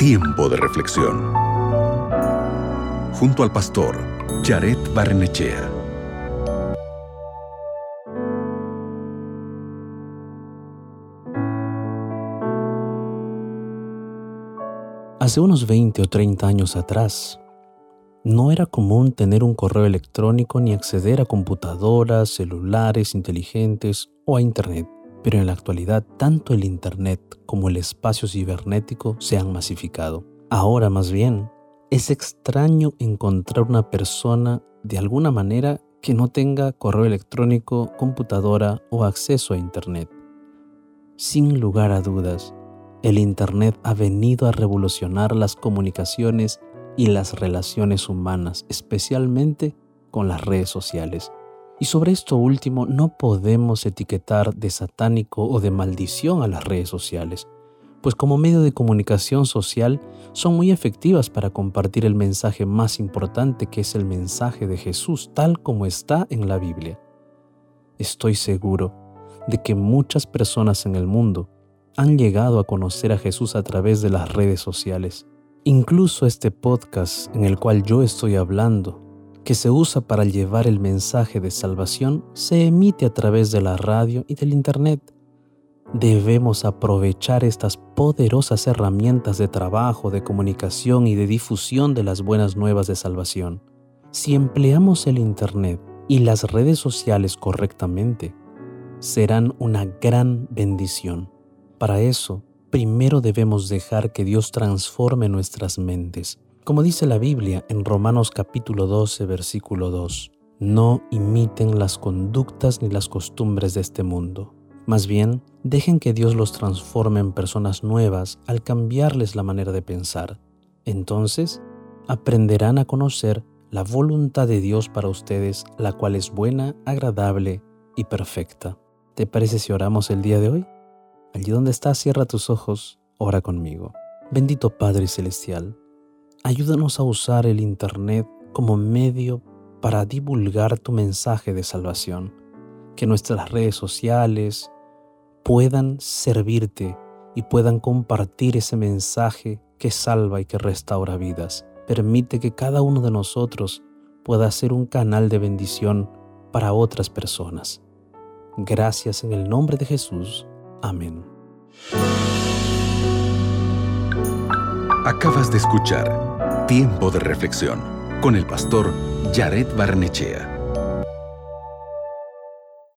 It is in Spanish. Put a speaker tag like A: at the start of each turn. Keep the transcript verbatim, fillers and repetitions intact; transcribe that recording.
A: Tiempo de reflexión. Junto al pastor Jared Barrenechea.
B: Hace unos veinte o treinta años atrás, no era común tener un correo electrónico ni acceder a computadoras, celulares inteligentes o a Internet. Pero en la actualidad, tanto el Internet como el espacio cibernético se han masificado. Ahora, más bien, es extraño encontrar una persona de alguna manera que no tenga correo electrónico, computadora o acceso a Internet. Sin lugar a dudas, el Internet ha venido a revolucionar las comunicaciones y las relaciones humanas, especialmente con las redes sociales. Y sobre esto último, no podemos etiquetar de satánico o de maldición a las redes sociales, pues como medio de comunicación social son muy efectivas para compartir el mensaje más importante, que es el mensaje de Jesús, tal como está en la Biblia. Estoy seguro de que muchas personas en el mundo han llegado a conocer a Jesús a través de las redes sociales. Incluso este podcast en el cual yo estoy hablando, que se usa para llevar el mensaje de salvación, se emite a través de la radio y del Internet. Debemos aprovechar estas poderosas herramientas de trabajo, de comunicación y de difusión de las buenas nuevas de salvación. Si empleamos el Internet y las redes sociales correctamente, serán una gran bendición. Para eso, primero debemos dejar que Dios transforme nuestras mentes. Como dice la Biblia en Romanos capítulo doce, versículo dos, no imiten las conductas ni las costumbres de este mundo. Más bien, dejen que Dios los transforme en personas nuevas al cambiarles la manera de pensar. Entonces, aprenderán a conocer la voluntad de Dios para ustedes, la cual es buena, agradable y perfecta. ¿Te parece si oramos el día de hoy? Allí donde estás, cierra tus ojos, ora conmigo. Bendito Padre Celestial, ayúdanos a usar el Internet como medio para divulgar tu mensaje de salvación. Que nuestras redes sociales puedan servirte y puedan compartir ese mensaje que salva y que restaura vidas. Permite que cada uno de nosotros pueda ser un canal de bendición para otras personas. Gracias en el nombre de Jesús. Amén.
A: Acabas de escuchar Tiempo de reflexión con el pastor Jared Barrenechea.